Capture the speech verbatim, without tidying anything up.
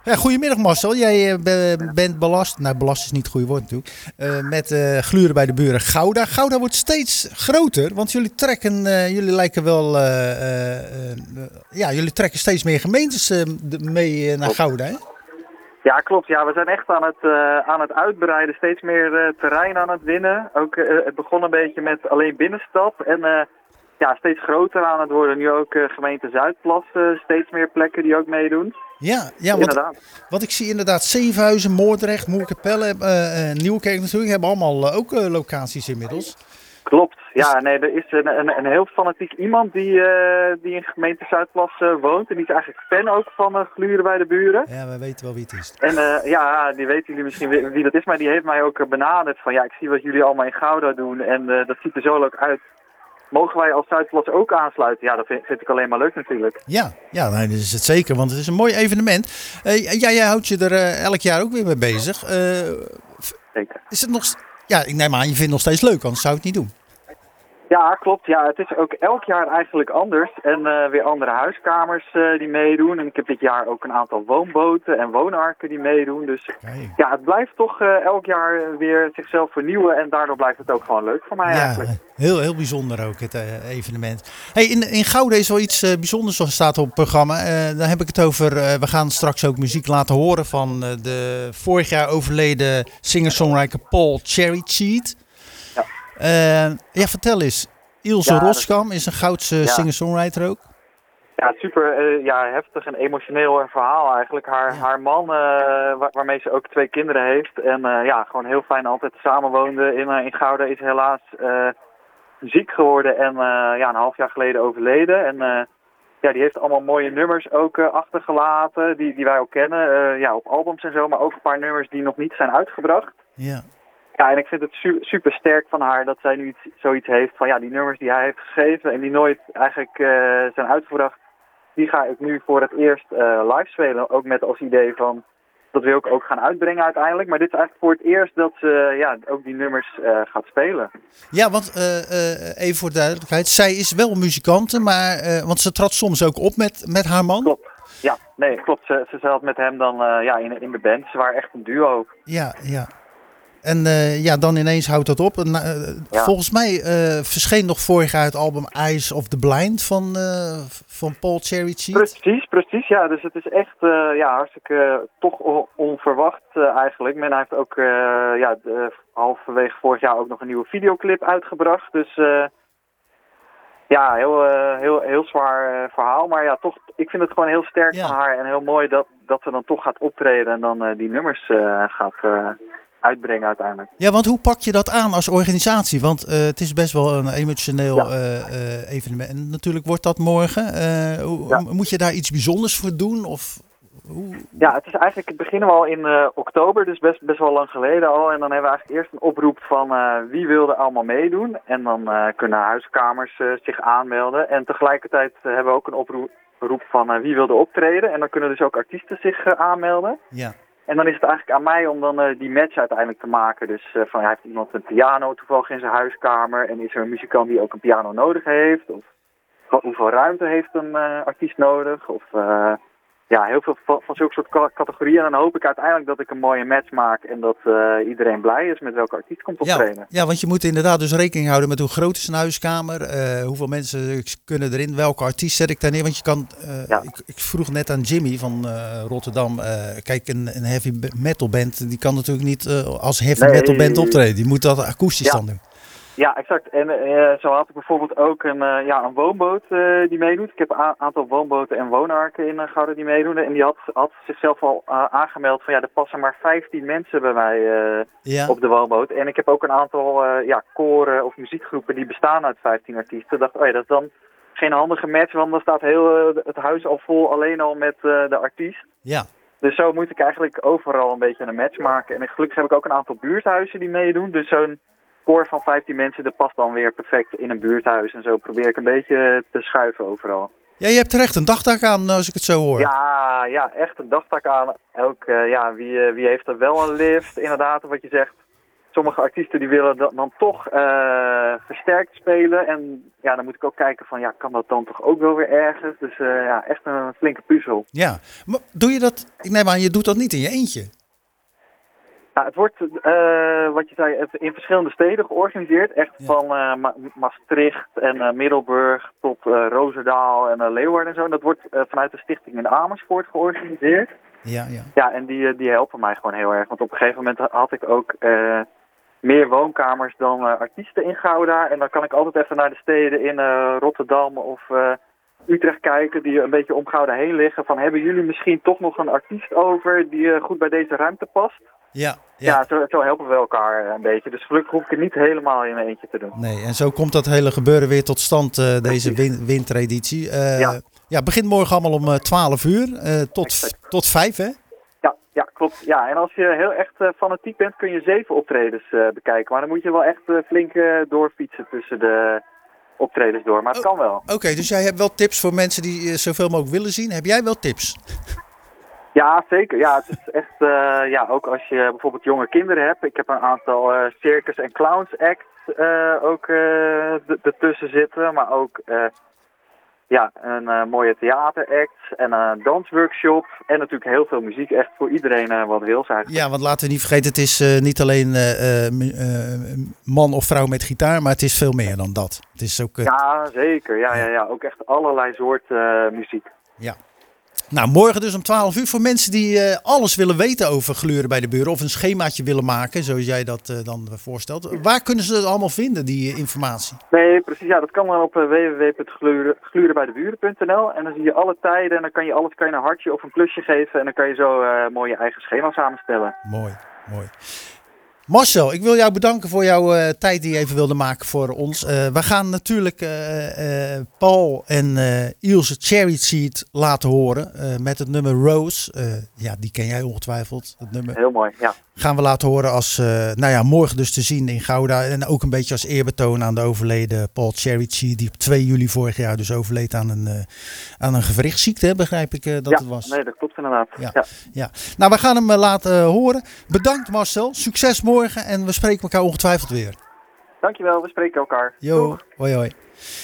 Ja, goedemiddag Marcel. Jij uh, be- bent belast, nou belast is niet het goede woord natuurlijk, uh, met uh, gluren bij de buren Gouda. Gouda wordt steeds groter, want jullie trekken, uh, jullie lijken wel, uh, uh, uh, ja, jullie trekken steeds meer gemeentes uh, mee uh, naar Gouda, hè? Ja, klopt. Ja, we zijn echt aan het, uh, aan het uitbreiden, steeds meer uh, terrein aan het winnen. Ook, uh, het begon een beetje met alleen binnenstad en uh, ja, steeds groter aan het worden. Nu ook uh, gemeente Zuidplas, uh, steeds meer plekken die ook meedoen. Ja, ja wat, wat ik zie inderdaad, Zevenhuizen, Moordrecht, Moerkapelle, uh, uh, Nieuwkerk natuurlijk, hebben allemaal uh, ook uh, locaties inmiddels. Klopt, ja, nee, er is een, een, een heel fanatiek iemand die, uh, die in gemeente Zuidplas uh, woont. En die is eigenlijk fan ook van uh, gluren bij de buren. Ja, wij weten wel wie het is. En uh, ja, die weten jullie misschien wie, wie dat is, maar die heeft mij ook uh, benaderd van ja, ik zie wat jullie allemaal in Gouda doen en uh, dat ziet er zo leuk uit. Mogen wij als Zuidplas ook aansluiten? Ja, dat vind, vind ik alleen maar leuk natuurlijk. Ja, ja nee, dat is het zeker, want het is een mooi evenement. Uh, ja, jij houdt je er uh, elk jaar ook weer mee bezig. Uh, zeker. Is het nog, ja, ik neem aan, je vindt het nog steeds leuk, anders zou je het niet doen. Ja, klopt. Ja, het is ook elk jaar eigenlijk anders. En uh, weer andere huiskamers uh, die meedoen. En ik heb dit jaar ook een aantal woonboten en woonarken die meedoen. Dus okay. Ja, het blijft toch uh, elk jaar weer zichzelf vernieuwen. En daardoor blijft het ook gewoon leuk voor mij ja, eigenlijk. Heel, heel bijzonder ook, het uh, evenement. Hey, in, in Gouda is wel iets uh, bijzonders zoals staat op het programma. Uh, daar heb ik het over, uh, we gaan straks ook muziek laten horen van uh, de vorig jaar overleden singer-songwriter Paul Cherrycheat. Uh, ja, vertel eens. Ilse ja, Roskam is een Goudse ja. singer-songwriter ook. Ja, super uh, ja, heftig en emotioneel verhaal eigenlijk. Haar, ja. haar man, uh, waar, waarmee ze ook twee kinderen heeft. En uh, ja, gewoon heel fijn altijd samenwoonde in, uh, in Gouda, is helaas uh, ziek geworden en uh, ja, een half jaar geleden overleden. En uh, ja, die heeft allemaal mooie nummers ook uh, achtergelaten, die, die wij ook kennen. Uh, ja, op albums en zo, maar ook een paar nummers die nog niet zijn uitgebracht. Ja. Ja, en ik vind het su- super sterk van haar dat zij nu iets, zoiets heeft van ja, die nummers die hij heeft geschreven en die nooit eigenlijk uh, zijn uitgebracht, die ga ik nu voor het eerst uh, live spelen. Ook met als idee van, dat wil ik ook gaan uitbrengen uiteindelijk. Maar dit is eigenlijk voor het eerst dat ze uh, ja, ook die nummers uh, gaat spelen. Ja, want uh, uh, even voor duidelijkheid, zij is wel muzikante, maar, uh, want ze trad soms ook op met, met haar man. Klopt. Ja, nee, klopt. Ze, ze zat met hem dan uh, ja, in, in de band. Ze waren echt een duo. Ja, ja. En uh, ja, dan ineens houdt dat op. En, uh, ja. Volgens mij uh, verscheen nog vorig jaar het album Eyes of the Blind van, uh, van Paul Cherrycheat. Precies, precies. Ja, dus het is echt uh, ja, hartstikke uh, toch onverwacht uh, eigenlijk. Men heeft ook uh, ja, de, halverwege vorig jaar ook nog een nieuwe videoclip uitgebracht. Dus uh, ja, heel, uh, heel, heel zwaar uh, verhaal. Maar ja, toch, ik vind het gewoon heel sterk ja. van haar. En heel mooi dat, dat ze dan toch gaat optreden en dan uh, die nummers uh, gaat... Uh, uitbrengen uiteindelijk. Ja, want hoe pak je dat aan als organisatie? Want uh, het is best wel een emotioneel ja. uh, uh, evenement. En natuurlijk wordt dat morgen. Uh, hoe, ja. Moet je daar iets bijzonders voor doen? Of hoe? Ja, het is eigenlijk, het beginnen we al in uh, oktober, dus best, best wel lang geleden al. En dan hebben we eigenlijk eerst een oproep van uh, wie wil er allemaal meedoen. En dan uh, kunnen huiskamers uh, zich aanmelden. En tegelijkertijd uh, hebben we ook een oproep van uh, wie wil er optreden. En dan kunnen dus ook artiesten zich uh, aanmelden. Ja. En dan is het eigenlijk aan mij om dan uh, die match uiteindelijk te maken. Dus uh, van, ja, heeft iemand een piano toevallig in zijn huiskamer? En is er een muzikant die ook een piano nodig heeft? Of hoeveel ruimte heeft een uh, artiest nodig? Of uh, ja, heel veel van, van zulke soort categorieën. En dan hoop ik uiteindelijk dat ik een mooie match maak. En dat uh, iedereen blij is met welke artiest komt optreden. Ja, ja, want je moet inderdaad dus rekening houden met hoe groot is een huiskamer. Uh, hoeveel mensen kunnen erin? Welke artiest zet ik daar neer? Want je kan, uh, ja. ik, ik vroeg net aan Jimmy van uh, Rotterdam. Uh, kijk, een, een heavy metal band, die kan natuurlijk niet uh, als heavy nee. metal band optreden. Die moet dat akoestisch ja. dan doen. Ja, exact. En uh, zo had ik bijvoorbeeld ook een, uh, ja, een woonboot uh, die meedoet. Ik heb een a- aantal woonboten en woonarken in uh, Gouda die meedoen. En die had, had zichzelf al uh, aangemeld van ja, er passen maar vijftien mensen bij mij uh, ja. op de woonboot. En ik heb ook een aantal uh, ja, koren of muziekgroepen die bestaan uit vijftien artiesten. Ik dacht, oh ja, dat is dan geen handige match, want dan staat heel uh, het huis al vol alleen al met uh, de artiest. Ja. Dus zo moet ik eigenlijk overal een beetje een match maken. En gelukkig heb ik ook een aantal buurthuizen die meedoen. Dus zo'n koor van vijftien mensen, dat past dan weer perfect in een buurthuis. En zo probeer ik een beetje te schuiven overal. Ja, je hebt er echt een dagtaak aan als ik het zo hoor. Ja, ja, echt een dagtaak aan. Ook, uh, ja, wie, uh, wie heeft er wel een lift, inderdaad, wat je zegt. sommige artiesten die willen dan, dan toch uh, versterkt spelen. En ja, dan moet ik ook kijken van, ja, kan dat dan toch ook wel weer ergens? Dus uh, ja, echt een flinke puzzel. Ja, maar doe je dat, ik neem aan, je doet dat niet in je eentje? Ja, het wordt, uh, wat je zei, in verschillende steden georganiseerd. Echt ja. van uh, Ma- Maastricht en uh, Middelburg tot uh, Roosendaal en uh, Leeuwarden en zo. En dat wordt uh, vanuit de stichting in Amersfoort georganiseerd. Ja, ja. Ja, en die, die helpen mij gewoon heel erg. Want op een gegeven moment had ik ook uh, meer woonkamers dan uh, artiesten in Gouda. En dan kan ik altijd even naar de steden in uh, Rotterdam of uh, Utrecht kijken die een beetje om Gouda heen liggen. Van, hebben jullie misschien toch nog een artiest over die uh, goed bij deze ruimte past? Ja, ja. ja zo, zo helpen we elkaar een beetje. Dus gelukkig hoef ik het niet helemaal in mijn eentje te doen. Nee, en zo komt dat hele gebeuren weer tot stand, uh, deze win- wintereditie. Uh, ja. ja, het begint morgen allemaal om uh, twaalf uur uh, tot, tot vijf, hè? Ja, ja, klopt. Ja, en als je heel echt uh, fanatiek bent, kun je zeven optredens uh, bekijken. Maar dan moet je wel echt uh, flink uh, doorfietsen tussen de optredens door. Maar het oh, kan wel. Oké, okay, dus jij hebt wel tips voor mensen die uh, zoveel mogelijk willen zien. Heb jij wel tips? Ja, zeker. Ja, het is echt, uh, ja, ook als je bijvoorbeeld jonge kinderen hebt. Ik heb een aantal uh, circus- en clowns acts uh, ook uh, ertussen zitten. Maar ook uh, ja, een uh, mooie theateract en een dansworkshop. En natuurlijk heel veel muziek. Echt voor iedereen uh, wat wil zijn. Ja, want laten we niet vergeten, het is uh, niet alleen uh, uh, man of vrouw met gitaar, maar het is veel meer dan dat. Het is ook, uh... Ja, zeker. Ja, ja, ja. Ook echt allerlei soorten uh, muziek. Ja. Nou, morgen dus om twaalf uur voor mensen die uh, alles willen weten over Gluren bij de Buren. Of een schemaatje willen maken, zoals jij dat uh, dan voorstelt. Waar kunnen ze dat allemaal vinden, die uh, informatie? Nee, precies. Ja, dat kan dan op uh, w w w punt gluren bij de buren punt n l. En dan zie je alle tijden en dan kan je alles kan je een hartje of een plusje geven. En dan kan je zo uh, mooi je eigen schema samenstellen. Mooi, mooi. Marcel, ik wil jou bedanken voor jouw uh, tijd die je even wilde maken voor ons. Uh, we gaan natuurlijk uh, uh, Paul en uh, Ilse Cherry Seed laten horen uh, met het nummer Rose. Uh, ja, die ken jij ongetwijfeld. Het nummer. Heel mooi, ja. Gaan we laten horen als, uh, nou ja, morgen dus te zien in Gouda. En ook een beetje als eerbetoon aan de overleden Paul Cherry Seed, die op twee juli vorig jaar dus overleed aan een, uh, aan een gewrichtsziekte, begrijp ik uh, dat ja, het was. Nee, dat klopt inderdaad. Ja, ja. ja. Nou, we gaan hem uh, laten uh, horen. Bedankt Marcel, succes morgen en we spreken elkaar ongetwijfeld weer. Dankjewel, we spreken elkaar. Jo, hoi hoi.